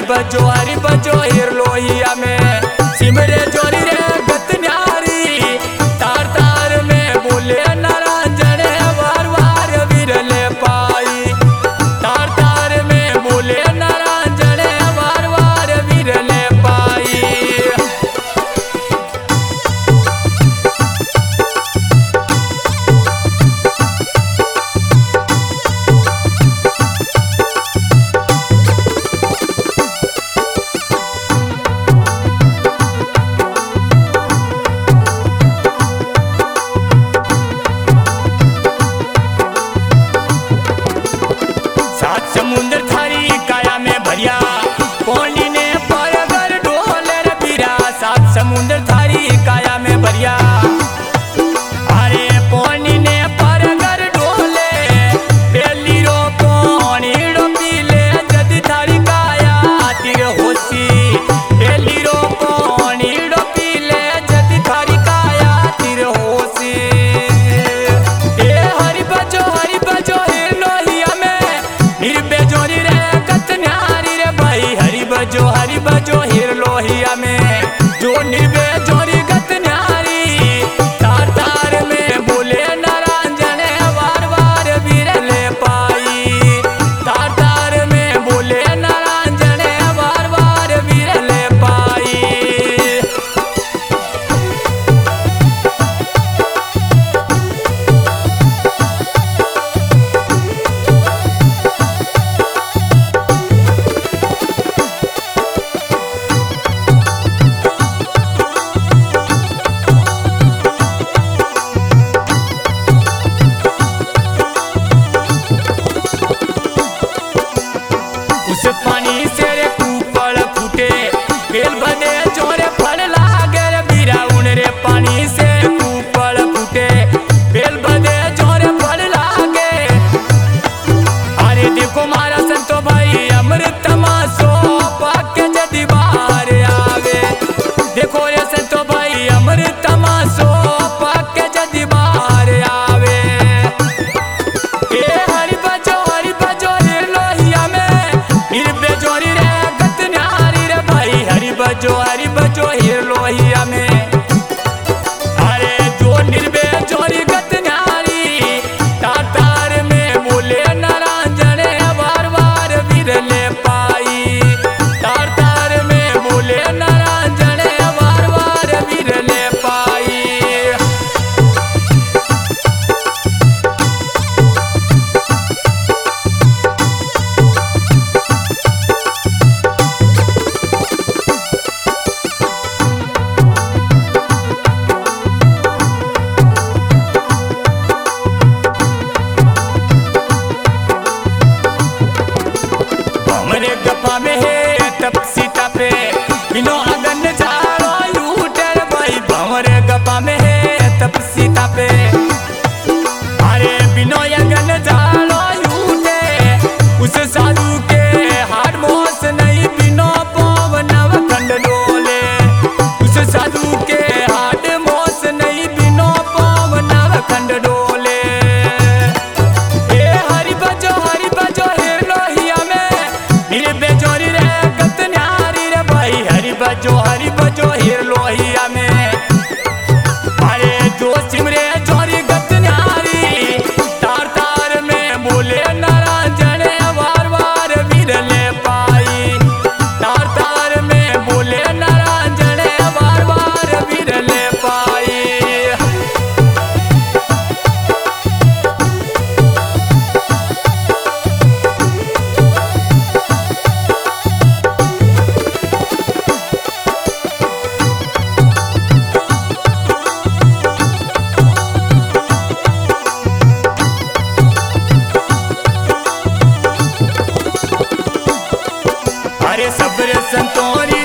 हरि बजो हिर लोहिया में सिमरे जोरी रे गत न्यारी तार तार में बोले नारायण वार वार विरले पाई तार तार में बोले नारायण वार वार विरले पाई। समुद्र थारी काया में भरिया पौंडी ने परगर ढोले रे बीरा सात समुद्र थारी काया में भरिया अरे पौंडी ने परगर ढोले बेली रो पौनी रो पीले जद थारी काया तीर होसी बेली रो पौनी रो पीले जद थारी काया तीर होसी। ए हरि बजो हे लोहिया में निर्बे जोरी रे गत न्यारी रे भाई हरि बजो हिर लोहिया में जो निर्बे जोरी गत न्यारी तार तार में बोले नारायण वार वार विरले पाई तार तार में बोले नारायण वार वार विरले पाई। उस पानी से रे कूपड़ फूटे बेल बदे जोरे फल लागे रे बीरा उन रे पानी से कूपड़ फूटे बेल बदे जोरे फल लागे। अरे देखो मारा संतो भाई अमृत तमाशो पाके जदी बाहर आवे देखो रे संतो भाई अमृत तमाशो पाके जदी बाहर आवे। ए हरि बजो हिर लोहिया में निर्बे जोरी रे गत न्यारी रे भाई हरि बजो हिर लोहिया में अरे जो निर्बे जोरी गत न्यारी तार तार में बोले नारायण वार वार विरले पाई तार तार में बोले नारायण वार वार विरले पाई। हमरे गप्पा में है तपसीता पे बिनो अगन जारो यूटर भाई हमरे गप्पा में है तपसीता पे अरे बिनो अगन जारो यूटे उस साधु के हार मोस नहीं बिनो पवनव खंड डोले उस साधु के हार मोस नहीं बिनो पवनव खंड डोले। ए हरि बजो हिर लोहिया में निर्बे जोरी रे गत न्यारी रे भाई हरि बजो हिर लोहिया में अरे जो सिमरे जोरी गत न्यारी तार तार में बोले नारायण वार वार विरले पाई तार तार में बोले नारायण वार वार विरले पाई। अरे सब्र संतोरी